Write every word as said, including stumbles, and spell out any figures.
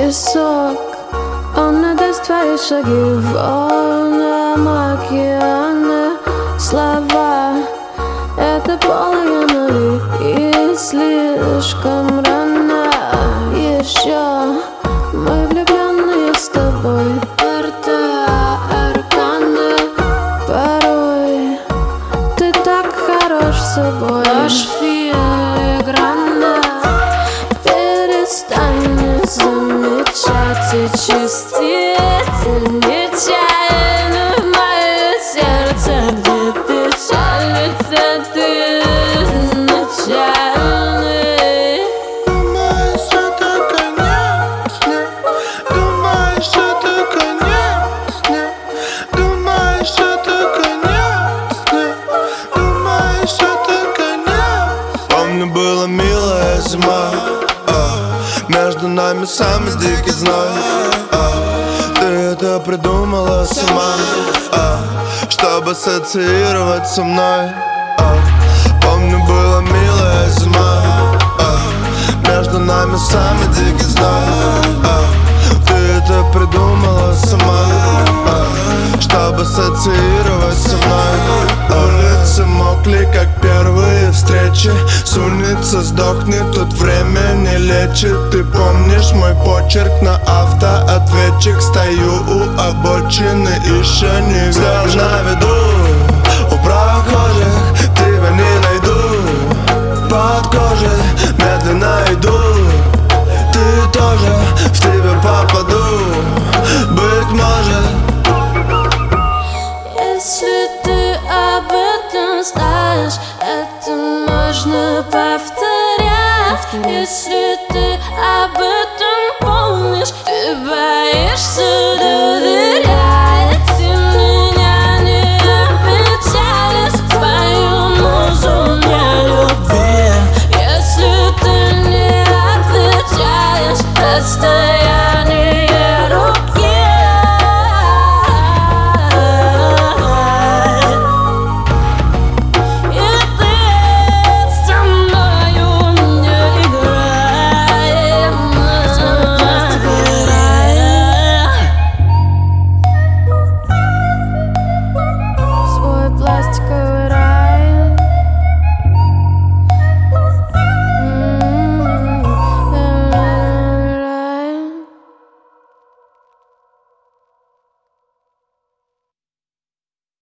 песок. Он отдаст твои шаги в волнам океана. Слова — это полные нули, и слишком рано еще. Мы влюбленные с тобой, порта аркана. Порой ты так хорош собой, аж филигранно. Перестань не замечать и чистить нечаянно в мое сердце, где печаль, ведь ты изначальный. Думаешь, это конец? Нет. Думаешь, это конец? Нет. Думаешь, это конец? Нет. Думаешь, это конец? Помню, была милая зима, а, между нами самый дикий зной, а, ты это придумала сама, а, чтобы ассоциировать со мной, а, помню, была милая зима, а, между нами самый дикий зной, а, ты это придумала сама, а, чтобы ассоциировать со мной. Улицы мокли, как первые встречи. С улицы сдохнет, тут время не лечит. Ты помнишь мой почерк на автоответчик? Стою у обочины, еще не вижу. На виду у прохожих тебя не найду. Под кожей медленно иду. Ты тоже, в тебя попаду, быть может. Если ты об этом знаешь, это можно повторять. Если ты об этом помнишь, ты боишься